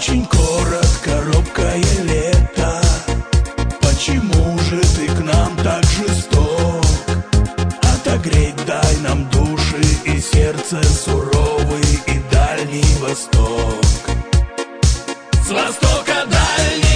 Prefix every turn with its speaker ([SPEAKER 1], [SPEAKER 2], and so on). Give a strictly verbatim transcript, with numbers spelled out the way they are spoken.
[SPEAKER 1] очень коротко, робкое лето. Почему же ты к нам так жесток? Отогреть дай нам души и сердце суровый и Дальний Восток. С востока дальний